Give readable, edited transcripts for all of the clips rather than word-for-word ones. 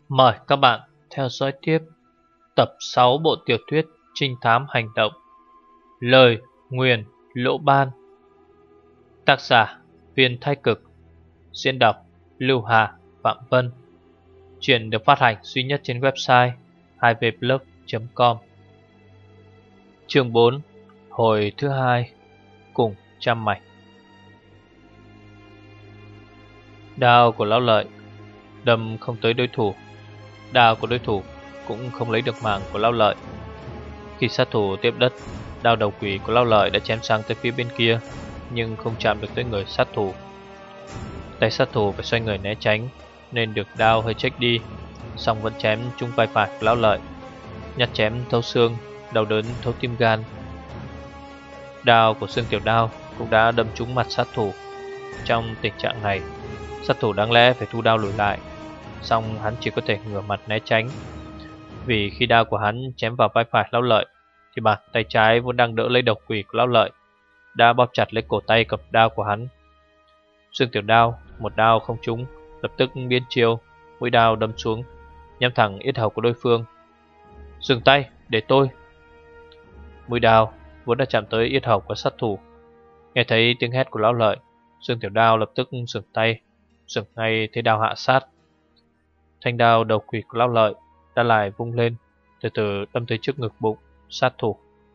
Mời các bạn theo dõi tiếp tập 6 bộ tiểu thuyết trinh thám hành động Lời Nguyền Lỗ Ban. Tác giả Viên Thái Cực. Diễn đọc Lưu Hà, Phạm Vân. Chuyện được phát hành duy nhất trên website 2vblog.com. Chương 4. Hồi thứ 2. Cùng trăm mạch. Đao của lão lợi đâm không tới đối thủ, đao của đối thủ cũng không lấy được mạng của lão lợi. Khi sát thủ tiếp đất, đao đầu quỷ của lão lợi đã chém sang tới phía bên kia, nhưng không chạm được tới người sát thủ. Tay sát thủ phải xoay người né tránh, nên được đao hơi chếch đi, song vẫn chém trúng vai phải của lão lợi. Nhát chém thấu xương, đau đớn thấu tim gan. Đao của Xương Tiểu Đao cũng đã đâm trúng mặt sát thủ. Trong tình trạng này, sát thủ đáng lẽ phải thu đao lùi lại, song hắn chỉ có thể ngửa mặt né tránh. Vì khi đao của hắn chém vào vai phải lão lợi, thì bàn tay trái vốn đang đỡ lấy độc quỷ của lão lợi đã bóp chặt lấy cổ tay cầm đao của hắn. Xương Tiểu Đao một đao không trúng, lập tức biến chiêu, mũi đao đâm xuống, nhắm thẳng yết hầu của đối phương. Dừng tay, để tôi. Mũi đao vốn đã chạm tới yết hầu của sát thủ. Nghe thấy tiếng hét của lão lợi, Xương Tiểu Đao lập tức dừng tay, dừng ngay thế đao hạ sát. Thanh đao đầu quỷ của lão lợi đã lại vung lên, từ từ đâm tới trước ngực bụng sát thủ.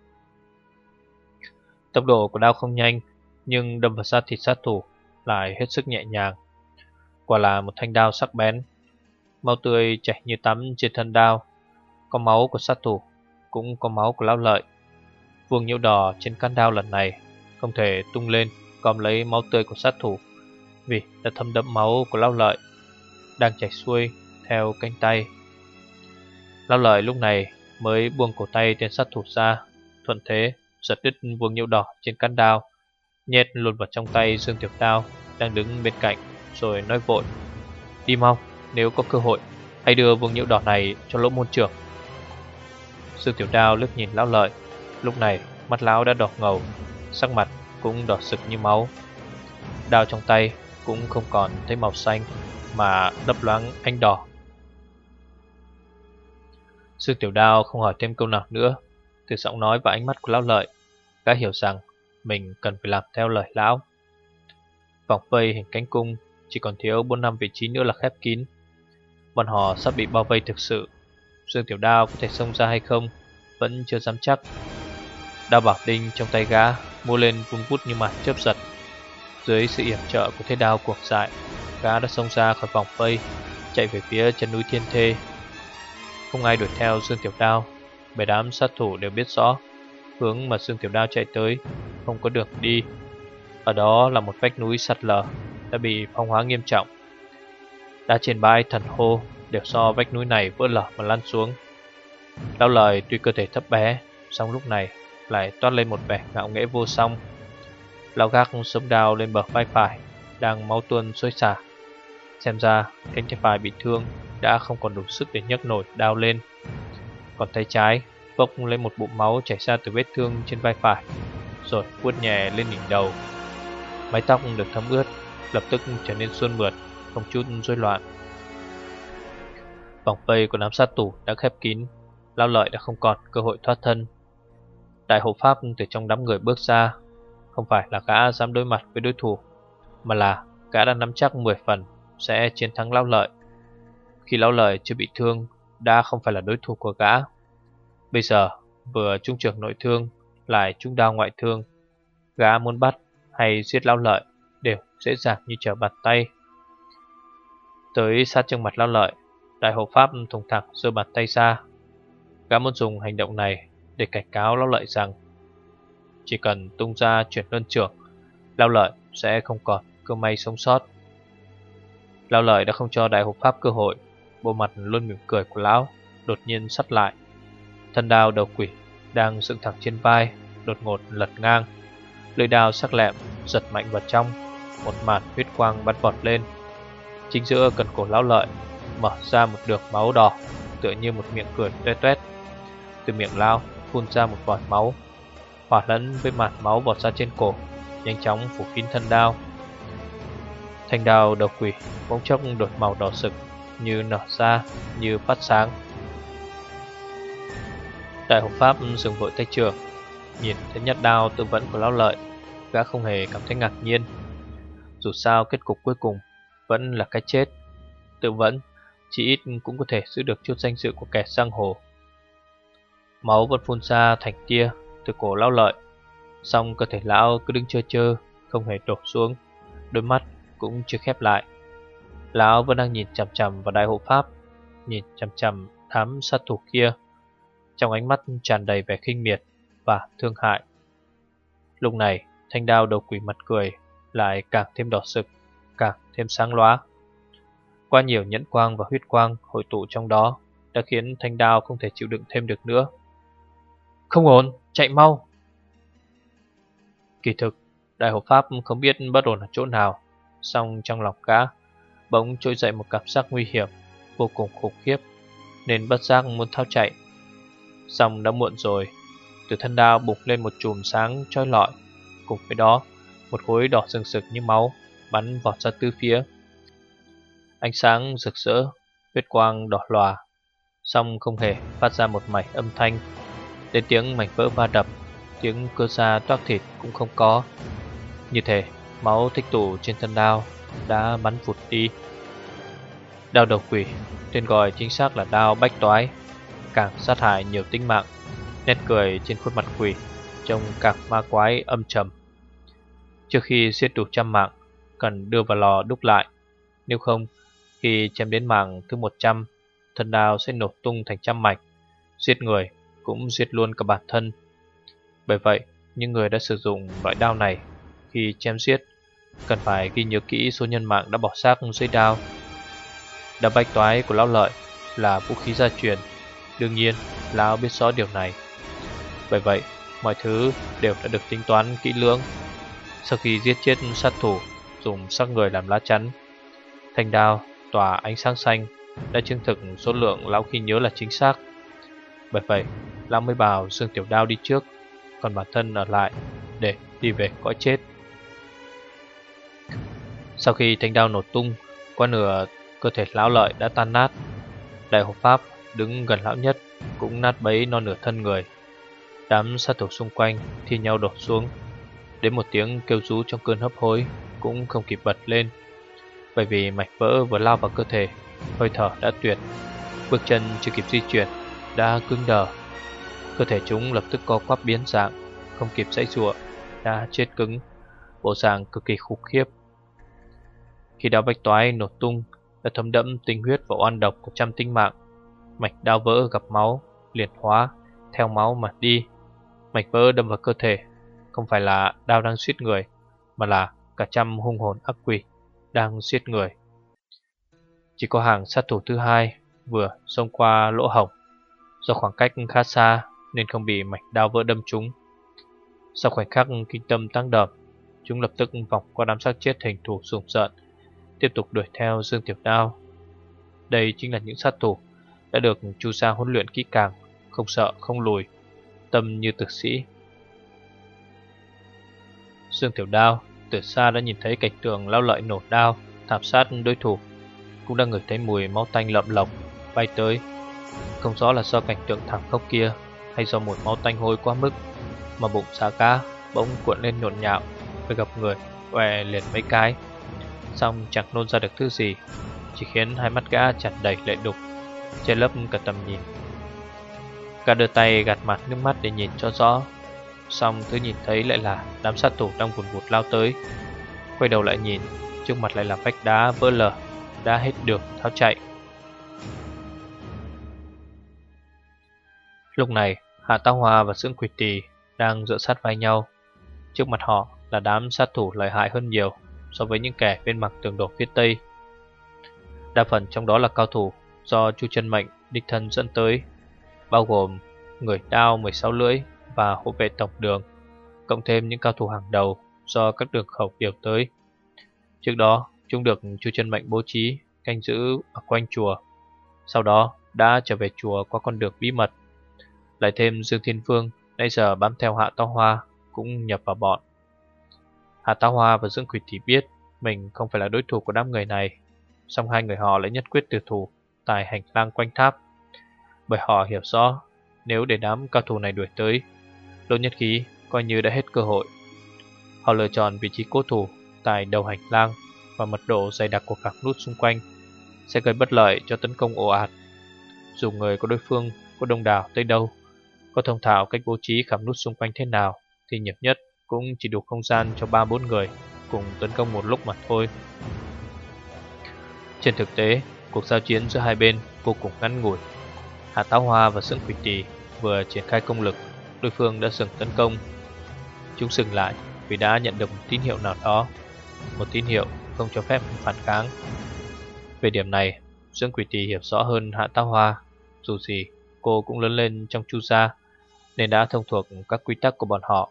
Tốc độ của đao không nhanh, nhưng đâm vào da thịt sát thủ lại hết sức nhẹ nhàng. Quả là một thanh đao sắc bén. Máu tươi chảy như tắm trên thân đao. Có máu của sát thủ, cũng có máu của lão lợi. Vuông nhiễu đỏ trên căn đao lần này không thể tung lên gom lấy máu tươi của sát thủ, vì đã thấm đẫm máu của lão lợi đang chảy xuôi theo cánh tay. Lão lợi lúc này mới buông cổ tay tên sát thủ ra, thuận thế giật đứt vuông nhiễu đỏ trên căn đao, nhét luôn vào trong tay Xương Tiểu Đao đang đứng bên cạnh, rồi nói vội: Đi mau, nếu có cơ hội hãy đưa vuông nhiễu đỏ này cho Lỗ môn trưởng. Xương Tiểu Đao liếc nhìn lão lợi. Lúc này mắt lão đã đỏ ngầu, sắc mặt cũng đỏ sực như máu. Đao trong tay cũng không còn thấy màu xanh, mà lấp loáng ánh đỏ. Xương Tiểu Đao không hỏi thêm câu nào nữa. Từ giọng nói và ánh mắt của lão lợi, gã hiểu rằng mình cần phải làm theo lời lão. Vòng vây hình cánh cung chỉ còn thiếu 4-5 vị trí nữa là khép kín. Bọn họ sắp bị bao vây thực sự. Xương Tiểu Đao có thể xông ra hay không vẫn chưa dám chắc. Đao bảo đinh trong tay gã múa lên vun vút như màn chớp giật. Dưới sự yểm trợ của thế đao cuồng dại, gã đã xông ra khỏi vòng vây, chạy về phía chân núi Thiên Thê. Không ai đuổi theo Xương Tiểu Đao, bởi đám sát thủ đều biết rõ hướng mà Xương Tiểu Đao chạy tới không có đường đi. Ở đó là một vách núi sạt lở đã bị phong hóa nghiêm trọng. Đá trên bãi thần hô đều do vách núi này vỡ lở mà lăn xuống. Lão lợi tuy cơ thể thấp bé, song lúc này lại toát lên một vẻ ngạo nghễ vô song. Lão gác sống đao lên bờ vai phải, đang máu tuôn xối xả. Xem ra cánh tay phải bị thương đã không còn đủ sức để nhấc nổi đao lên. Còn tay trái vốc lấy một bụng máu chảy ra từ vết thương trên vai phải, rồi vuốt nhẹ lên đỉnh đầu. Mái tóc được thấm ướt lập tức trở nên suôn mượt, không chút rối loạn. Vòng vây của đám sát thủ đã khép kín. Lão lợi đã không còn cơ hội thoát thân. Đại hộ pháp từ trong đám người bước ra. Không phải là gã dám đối mặt với đối thủ, mà là gã đã nắm chắc 10 phần sẽ chiến thắng lão lợi. Khi lão lợi chưa bị thương đã không phải là đối thủ của gã. Bây giờ vừa trúng trường nội thương lại trúng đao ngoại thương, gã muốn bắt hay giết lão lợi đều dễ dàng như trở bàn tay. Tới sát trước mặt lão lợi, đại hộ pháp thùng thẳng giơ bàn tay ra. Gã muốn dùng hành động này để cảnh cáo lão lợi rằng chỉ cần tung ra chuyển luân trưởng, lão lợi sẽ không còn cơ may sống sót. Lão lợi đã không cho đại hộ pháp cơ hội. Bộ mặt luôn mỉm cười của lão đột nhiên sắt lại. Thân đao đầu quỷ đang dựng thẳng trên vai đột ngột lật ngang. Lưỡi đao sắc lẹm giật mạnh vào trong. Một màn huyết quang bắn vọt lên. Chính giữa cần cổ lão lợi mở ra một đường máu đỏ, tựa như một miệng cười toe toét. Từ miệng lão phun ra một vòi máu, hòa lẫn với màn máu vọt ra trên cổ, nhanh chóng phủ kín thân đao. Thanh đao đầu quỷ bỗng chốc đổi màu đỏ sực, như nở ra, như phát sáng. Đại hộ pháp dừng vội tay trường, nhìn thấy nhát đao tự vẫn của Lão Lợi, gã không hề cảm thấy ngạc nhiên. Dù sao kết cục cuối cùng vẫn là cái chết. Tự vẫn chỉ ít cũng có thể giữ được chút danh dự của kẻ giang hồ. Máu vẫn phun ra thành tia từ cổ Lão Lợi, song cơ thể lão cứ đứng trơ trơ, không hề đổ xuống, đôi mắt cũng chưa khép lại. Lão vẫn đang nhìn chằm chằm vào đại hộ pháp, nhìn chằm chằm đám sát thủ kia, trong ánh mắt tràn đầy vẻ khinh miệt và thương hại. Lúc này thanh đao đầu quỷ mặt cười lại càng thêm đỏ sực, càng thêm sáng lóa. Quá nhiều nhẫn quang và huyết quang hội tụ trong đó đã khiến thanh đao không thể chịu đựng thêm được nữa. Không ổn, chạy mau! Kỳ thực, đại hộ pháp không biết bất ổn ở chỗ nào, song trong lòng gã bỗng trỗi dậy một cảm giác nguy hiểm vô cùng khủng khiếp, nên bất giác muốn tháo chạy. Song đã muộn rồi. Từ thân đao bùng lên một chùm sáng chói lọi, cùng với đó một khối đỏ sừng sực như máu bắn vọt ra tứ phía. Ánh sáng rực rỡ, huyết quang đỏ lòa, song không hề phát ra một mảy âm thanh. Đến tiếng mảnh vỡ va đập, tiếng cơ da toác thịt cũng không có. Như thể máu tích tụ trên thân đao đã bắn vụt đi. Đao đầu quỷ, tên gọi chính xác là đao bách toái, càng sát hại nhiều tính mạng. Nét cười trên khuôn mặt quỷ trông càng ma quái âm trầm. Trước khi giết đủ 100 mạng, cần đưa vào lò đúc lại. Nếu không, khi chém đến mạng thứ 100, thân đao sẽ nổ tung thành trăm mảnh. Giết người cũng giết luôn cả bản thân. Bởi vậy, những người đã sử dụng loại đao này khi chém giết cần phải ghi nhớ kỹ số nhân mạng đã bỏ xác dưới đao. Đao bách toái của Lão Lợi là vũ khí gia truyền. Đương nhiên, Lão biết rõ điều này. Bởi vậy, mọi thứ đều đã được tính toán kỹ lưỡng. Sau khi giết chết sát thủ dùng xác người làm lá chắn, thanh đao tỏa ánh sáng xanh đã chứng thực số lượng Lão ghi nhớ là chính xác. Bởi vậy, Lão mới bảo Dương Tiểu Đao đi trước, còn bản thân ở lại để đi về cõi chết. Sau khi thanh đao nổ tung, qua nửa cơ thể Lão Lợi đã tan nát. Đại hộ pháp đứng gần lão nhất cũng nát bấy non nửa thân người. Đám sát thủ xung quanh thi nhau đổ xuống. Đến một tiếng kêu rú trong cơn hấp hối cũng không kịp bật lên, bởi vì mảnh vỡ vừa lao vào cơ thể, hơi thở đã tuyệt, bước chân chưa kịp di chuyển đã cứng đờ. Cơ thể chúng lập tức co quắp biến dạng, không kịp giãy giụa, đã chết cứng, bộ dạng cực kỳ khủng khiếp. Khi đao bách toái nổ tung đã thấm đẫm tinh huyết và oan độc của trăm tính mạng. Mảnh đao vỡ gặp máu liền hóa theo máu mà đi. Mảnh vỡ đâm vào cơ thể không phải là đao đang giết người, mà là cả trăm hung hồn ác quỷ đang giết người. Chỉ có hàng sát thủ thứ hai vừa xông qua lỗ hổng, do khoảng cách khá xa nên không bị mảnh đao vỡ đâm trúng. Sau khoảnh khắc kinh tâm tăng đập, chúng lập tức vòng qua đám xác chết hình thù sùng sợn, tiếp tục đuổi theo Dương Tiểu Đao. Đây chính là những sát thủ đã được Chu Sa huấn luyện kỹ càng, không sợ không lùi, tâm như tử sĩ. Dương Tiểu Đao từ xa đã nhìn thấy cảnh tượng Lão Lợi nổ đao thảm sát đối thủ, cũng đã ngửi thấy mùi máu tanh lợm lộc bay tới. Không rõ là do cảnh tượng thảm khốc kia hay do mùi máu tanh hôi quá mức mà bụng xá cá bỗng cuộn lên nhộn nhạo, phải gặp người què liền mấy cái, xong chẳng nôn ra được thứ gì, chỉ khiến hai mắt gã tràn đầy lệ đục, che lấp cả tầm nhìn. Gã đưa tay gạt mặt nước mắt để nhìn cho rõ, xong thứ nhìn thấy lại là đám sát thủ đang vùn vụt lao tới. Quay đầu lại nhìn, trước mặt lại là vách đá vỡ lở, đã hết đường tháo chạy. Lúc này, Hạ Tá Hoa và Dưỡng Quỷ Tỳ đang dựa sát vai nhau. Trước mặt họ là đám sát thủ lợi hại hơn nhiều so với những kẻ bên mặt tường đổ phía tây. Đa phần trong đó là cao thủ do Chu Chân Mệnh đích thân dẫn tới, bao gồm người đao 16 lưỡi và hộ vệ tổng đường, cộng thêm những cao thủ hàng đầu do các đường khẩu điều tới. Trước đó, chúng được Chu Chân Mệnh bố trí canh giữ ở quanh chùa, sau đó đã trở về chùa qua con đường bí mật. Lại thêm Dương Thiên Vương nãy giờ bám theo Hạ Tá Hoa cũng nhập vào bọn. Hạ Tá Hoa và Dương Quỷ Tỷ biết mình không phải là đối thủ của đám người này, song hai người họ lại nhất quyết tử thủ tại hành lang quanh tháp, bởi họ hiểu rõ nếu để đám cao thủ này đuổi tới, Lô Nhất Khí coi như đã hết cơ hội. Họ lựa chọn vị trí cố thủ tại đầu hành lang, và mật độ dày đặc của khảm nút xung quanh sẽ gây bất lợi cho tấn công ồ ạt. Dù người của đối phương có đông đảo tới đâu, có thông thạo cách bố trí khảm nút xung quanh thế nào, thì nhiều nhất cũng chỉ đủ không gian cho 3-4 người cùng tấn công một lúc mà thôi. Trên thực tế, cuộc giao chiến giữa hai bên vô cùng ngắn ngủi. Hạ Táo Hoa và Xương Quỷ Tỳ vừa triển khai công lực, đối phương đã dừng tấn công. Chúng dừng lại vì đã nhận được một tín hiệu nào đó, một tín hiệu không cho phép phản kháng. Về điểm này, Dương Quỷ Tỳ hiểu rõ hơn Hạ Táo Hoa. Dù gì, cô cũng lớn lên trong Chu gia nên đã thông thuộc các quy tắc của bọn họ.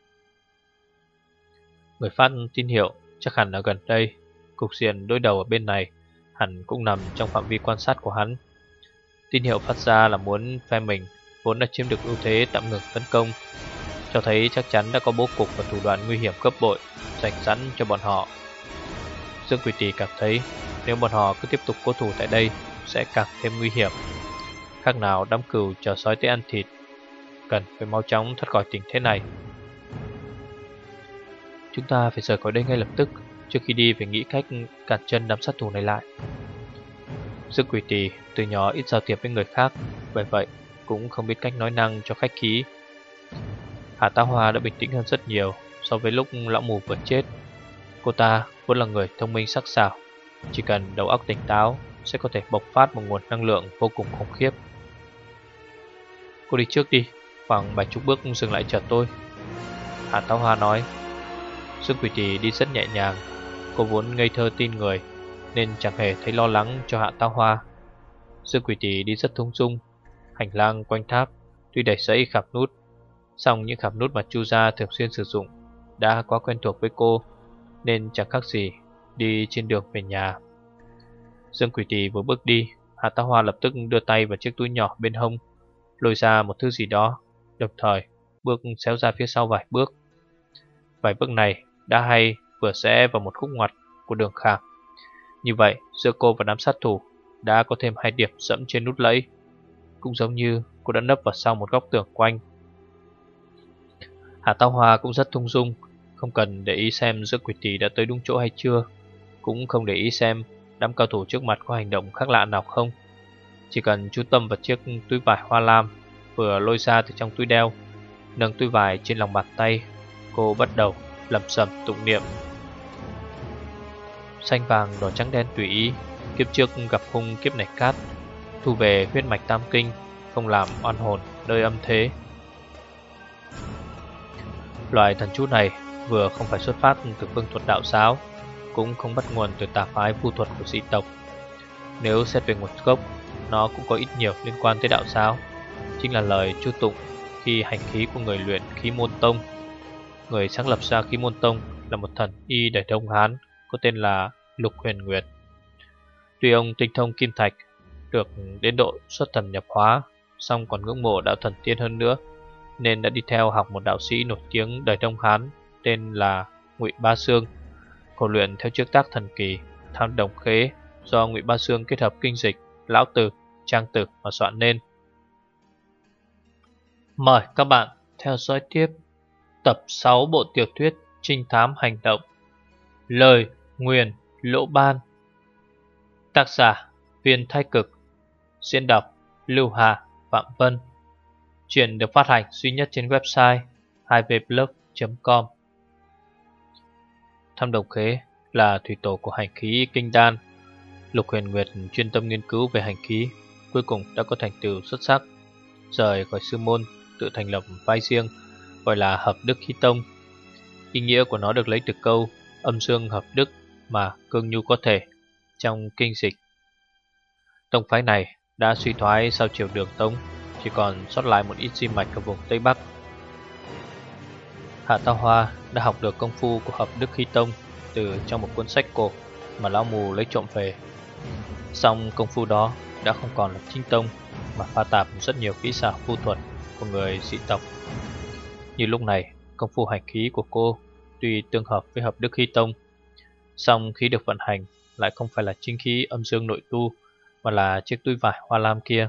Người phát tín hiệu chắc hẳn ở gần đây. Cục diện đối đầu ở bên này hẳn cũng nằm trong phạm vi quan sát của hắn. Tín hiệu phát ra là muốn phe mình vốn đã chiếm được ưu thế tạm ngừng tấn công, cho thấy chắc chắn đã có bố cục và thủ đoạn nguy hiểm gấp bội dành sẵn cho bọn họ. Dương Quỷ Tỳ cảm thấy nếu bọn họ cứ tiếp tục cố thủ tại đây sẽ càng thêm nguy hiểm. Khác nào đám cừu chờ sói tới ăn thịt, cần phải mau chóng thoát khỏi tình thế này. Chúng ta phải rời khỏi đây ngay lập tức. Trước khi đi phải nghĩ cách cản chân đám sát thủ này lại. Dương Quỷ Tỳ từ nhỏ ít giao tiếp với người khác, bởi vậy cũng không biết cách nói năng cho khách khí. Hạ Táo Hoa đã bình tĩnh hơn rất nhiều so với lúc lão mù vừa chết. Cô ta vốn là người thông minh sắc sảo, chỉ cần đầu óc tỉnh táo sẽ có thể bộc phát một nguồn năng lượng vô cùng khủng khiếp. Cô đi trước đi, khoảng 70 bước dừng lại chờ tôi, Hạ Táo Hoa nói. Dương Quỷ Tỳ đi rất nhẹ nhàng. Cô vốn ngây thơ tin người nên chẳng hề thấy lo lắng cho Hạ Táo Hoa. Dương Quỷ Tỳ đi rất thong dong. Hành lang quanh tháp tuy đầy rẫy khảm nút, song những khảm nút mà Chu gia thường xuyên sử dụng đã quá quen thuộc với cô, nên chẳng khác gì đi trên đường về nhà. Dương Quỷ Tỳ vừa bước đi, Hạ Táo Hoa lập tức đưa tay vào chiếc túi nhỏ bên hông, lôi ra một thứ gì đó, đồng thời bước xéo ra phía sau vài bước. Vài bước này đã hay vừa sẽ vào một khúc ngoặt của đường khảm. Như vậy giữa cô và đám sát thủ đã có thêm 2 điểm dẫm trên nút lẫy, cũng giống như cô đã nấp vào sau một góc tường quanh. Hạ Táo Hoa cũng rất thong dong, không cần để ý xem Dương Quỷ Tỳ đã tới đúng chỗ hay chưa, cũng không để ý xem đám cao thủ trước mặt có hành động khác lạ nào không. Chỉ cần chú tâm vào chiếc túi vải hoa lam vừa lôi ra từ trong túi đeo, nâng túi vải trên lòng bàn tay, cô bắt đầu lẩm bẩm tụng niệm. Xanh vàng đỏ trắng đen tùy ý, kiếp trước gặp hung kiếp này cát, thu về huyết mạch tam kinh, không làm oan hồn nơi âm thế. Loại thần chú này vừa không phải xuất phát từ phương thuật đạo giáo, cũng không bắt nguồn từ tà phái vu thuật của dị tộc. Nếu xét về nguồn gốc, nó cũng có ít nhiều liên quan tới đạo giáo, chính là lời chú tụng khi hành khí của người luyện khí môn tông. Người sáng lập ra khí môn tông là một thần y đời Đông Hán có tên là Lục Huyền Nguyệt. Tuy ông tinh thông kim thạch, được đến độ xuất thần nhập hóa, song còn ngưỡng mộ đạo thần tiên hơn nữa, nên đã đi theo học một đạo sĩ nổi tiếng đời Đông Hán tên là Ngụy Ba Xương, khổ luyện theo chiếc tác thần kỳ Tham Đồng Khế do Ngụy Ba Xương kết hợp kinh dịch, lão tử, trang tử mà soạn nên. Mời các bạn theo dõi tiếp tập 6 bộ tiểu thuyết trinh thám hành động Lời Nguyền Lỗ Ban. Tác giả Viên Thái Cực. Diễn đọc Lưu Hà, Phạm Vân. Chuyện được phát hành duy nhất trên website 2vblog.com. Tham Đồng Khế là thủy tổ của hành khí Kinh Đan. Lục Huyền Nguyệt chuyên tâm nghiên cứu về hành khí, cuối cùng đã có thành tựu xuất sắc, rời khỏi sư môn, tự thành lập phái riêng gọi là Hợp Đức Khí Tông. Ý nghĩa của nó được lấy từ câu âm dương hợp đức mà cương nhu có thể trong kinh dịch. Tông phái này đã suy thoái sau triều Đường Tống, chỉ còn sót lại một ít di mạch ở vùng Tây Bắc. Hạ Táo Hoa đã học được công phu của Hợp Đức Khí Tông từ trong một cuốn sách cổ mà lão mù lấy trộm về. Song công phu đó đã không còn là chính tông, mà pha tạp rất nhiều kỹ xảo phu thuật của người dị tộc. Như lúc này, công phu hành khí của cô tuy tương hợp với Hợp Đức Khí Tông, song khi được vận hành lại không phải là chính khí âm dương nội tu, mà là chiếc túi vải hoa lam kia.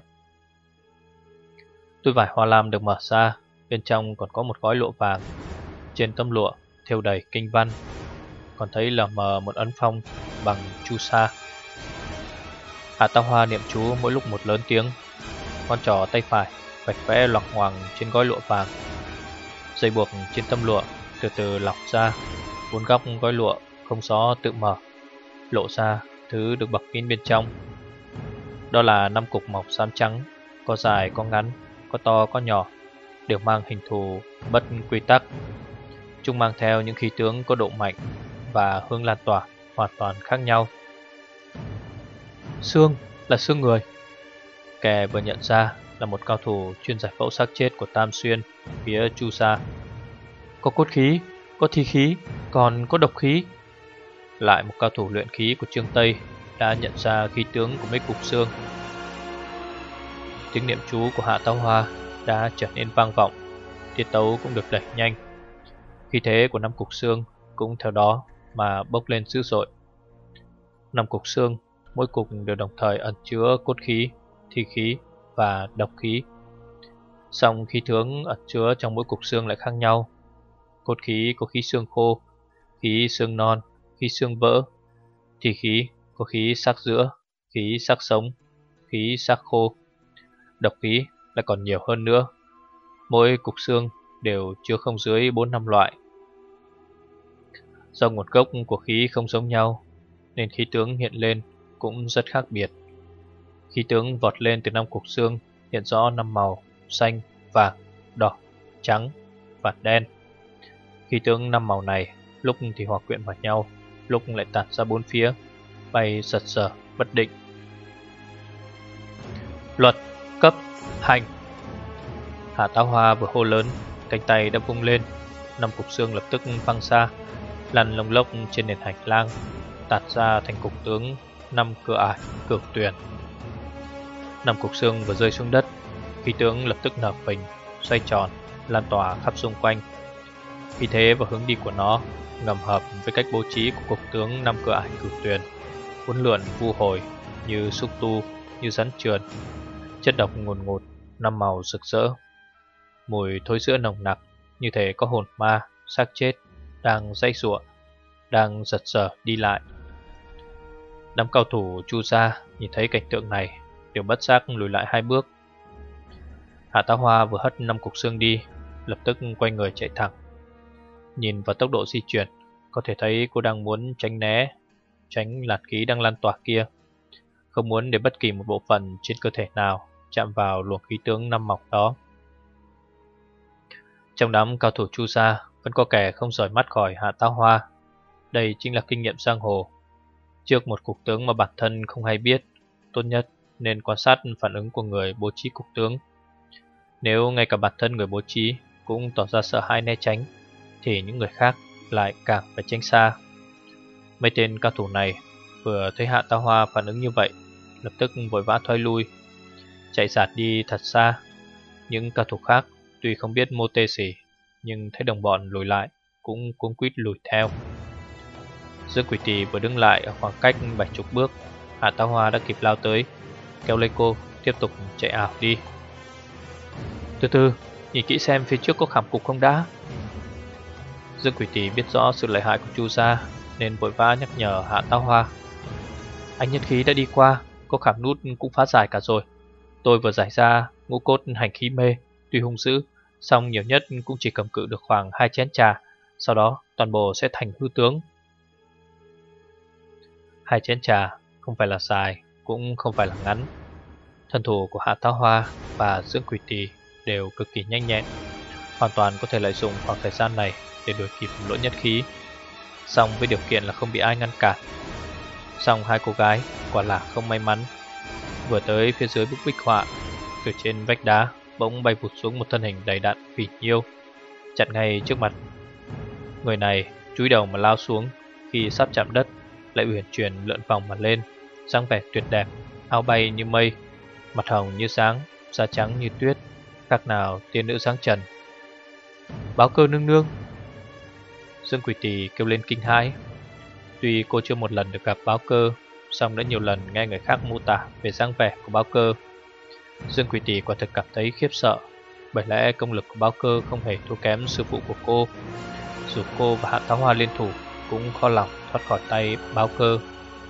Túi vải hoa lam được mở ra, bên trong còn có một gói lụa vàng. Trên tấm lụa thêu đầy kinh văn, còn thấy lờ mờ một ấn phong bằng chu sa. Hạ Tao Hoa niệm chú mỗi lúc một lớn tiếng, ngón trỏ tay phải vạch vẽ loằng ngoằng trên gói lụa vàng. Dây buộc trên tấm lụa từ từ lỏng ra, bốn góc gói lụa không gió tự mở, lộ ra thứ được bọc kín bên trong. Đó là 5 cục màu xám trắng, có dài có ngắn, có to có nhỏ, đều mang hình thù bất quy tắc. Chúng mang theo những khí tướng có độ mạnh và hương lan tỏa hoàn toàn khác nhau. Xương là xương người. Kẻ vừa nhận ra là một cao thủ chuyên giải phẫu xác chết của Tam Xuyên phía Chu Sa. Có cốt khí, có thi khí, còn có độc khí. Lại một cao thủ luyện khí của Trương Tây đã nhận ra khí tướng của mấy cục xương. Tiếng niệm chú của Hạ Tao Hoa đã trở nên vang vọng, tiết tấu cũng được đẩy nhanh. Khí thế của 5 cục xương cũng theo đó mà bốc lên dữ dội. 5 cục xương, mỗi cục đều đồng thời ẩn chứa cốt khí, thi khí và độc khí. Song khí tướng ẩn chứa trong mỗi cục xương lại khác nhau. Cốt khí có khí xương khô, khí xương non, khí xương vỡ. Thi khí có khí xác giữa, khí xác sống, khí xác khô. Độc khí lại còn nhiều hơn nữa. Mỗi cục xương đều chứa không dưới 4-5 loại. Do nguồn gốc của khí không giống nhau nên khí tướng hiện lên cũng rất khác biệt. Khí tướng vọt lên từ 5 cục xương hiện rõ 5 màu: xanh, vàng, đỏ, trắng và đen. Khí tướng 5 màu này lúc thì hòa quyện vào nhau, lúc lại tản ra bốn phía, bay giật giở bất định. Luật, cấp, hành. Hạ Tao Hoa vừa hô lớn, cánh tay đã vung lên, 5 cục xương lập tức văng xa, lăn lông lốc trên nền hành lang, tạt ra thành cục tướng 5 cửa ải cửu tuyền. 5 cục xương vừa rơi xuống đất, khí tướng lập tức nở phình, xoay tròn, lan tỏa khắp xung quanh. Khí thế và hướng đi của nó ngầm hợp với cách bố trí của cục tướng 5 cửa ải cửu tuyền, uốn lượn vu hồi như xúc tu, như rắn trườn. Chất độc ngùn ngụt, 5 màu rực rỡ, mùi thối rữa nồng nặc, như thể có hồn ma, xác chết đang giãy giụa, đang giật giở đi lại. Đám cao thủ Chu Gia nhìn thấy cảnh tượng này đều bất giác lùi lại 2 bước. Hạ Tao Hoa vừa hất 5 cục xương đi, lập tức quay người chạy thẳng. Nhìn vào tốc độ di chuyển, có thể thấy cô đang muốn tránh né, tránh làn khí đang lan tỏa kia, không muốn để bất kỳ một bộ phận trên cơ thể nào chạm vào luồng khí tướng 5 màu đó. Trong đám cao thủ Chu Gia vẫn có kẻ không rời mắt khỏi Hạ Tao Hoa. Đây chính là kinh nghiệm giang hồ. Trước một cục tướng mà bản thân không hay biết, tốt nhất nên quan sát phản ứng của người bố trí cục tướng. Nếu ngay cả bản thân người bố trí cũng tỏ ra sợ hãi né tránh, thì những người khác lại càng phải tránh xa. Mấy tên cao thủ này vừa thấy Hạ Tao Hoa phản ứng như vậy, lập tức vội vã thoái lui, chạy dạt đi thật xa. Những cao thủ khác tuy không biết mô tê gì, nhưng thấy đồng bọn lùi lại cũng cuống quýt lùi theo. Dương Quỷ Tỳ vừa đứng lại ở khoảng cách 70 bước, Hạ Tao Hoa đã kịp lao tới, kéo lấy cô tiếp tục chạy ảo đi. Từ từ, nhìn kỹ xem phía trước có khảm cục không đã. Dương Quỷ Tỳ biết rõ sự lợi hại của Chu Gia nên vội vã nhắc nhở Hạ Tao Hoa. Anh nhân khí đã đi qua, có khảm nút cũng phá giải cả rồi. Tôi vừa giải ra ngũ cốt hành khí mê, tuy hung dữ, song nhiều nhất cũng chỉ cầm cự được khoảng 2 chén trà, sau đó toàn bộ sẽ thành hư tướng. 2 chén trà không phải là dài, cũng không phải là ngắn. Thân thủ của Hạ Tao Hoa và Dương Quỷ Tỳ đều cực kỳ nhanh nhẹn, hoàn toàn có thể lợi dụng khoảng thời gian này để đuổi kịp Lỗ Nhất Khí, song với điều kiện là không bị ai ngăn cản. Song hai cô gái quả là không may mắn. Vừa tới phía dưới bức bích họa, từ trên vách đá bỗng bay vụt xuống một thân hình đầy đặn phì nhiêu, chặn ngay trước mặt. Người này chúi đầu mà lao xuống, khi sắp chạm đất lại uyển chuyển lượn vòng mà lên, dáng vẻ tuyệt đẹp, áo bay như mây, mặt hồng như sáng, da trắng như tuyết, khác nào tiên nữ sáng trần. Báo Cơ nương nương! Dương Quỷ Tỳ kêu lên kinh hãi. Tuy cô chưa một lần được gặp Báo Cơ, song đã nhiều lần nghe người khác mô tả về dáng vẻ của Báo Cơ. Dương Quỷ Tỷ quả thực cảm thấy khiếp sợ, bởi lẽ công lực của Báo Cơ không hề thua kém sư phụ của cô. Dù cô và Hạ Tháo Hoa liên thủ cũng khó lòng thoát khỏi tay Báo Cơ.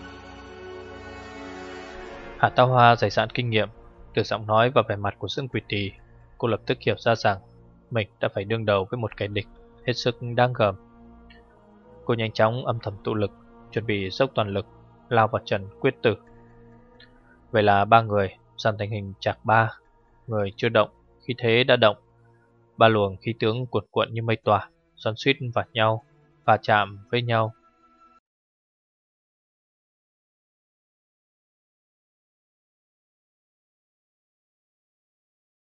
Hạ Tháo Hoa dày dạn kinh nghiệm, từ giọng nói và vẻ mặt của Dương Quỷ Tỷ, cô lập tức hiểu ra rằng mình đã phải đương đầu với một kẻ địch hết sức đáng gờm. Cô nhanh chóng âm thầm tụ lực, chuẩn bị dốc toàn lực lao vào trận quyết tử. Vậy là ba người dàn thành hình chạc ba, người chưa động, khí thế đã động. Ba luồng khí tướng cuộn cuộn như mây tỏa, xoắn xuýt vào nhau, va chạm với nhau,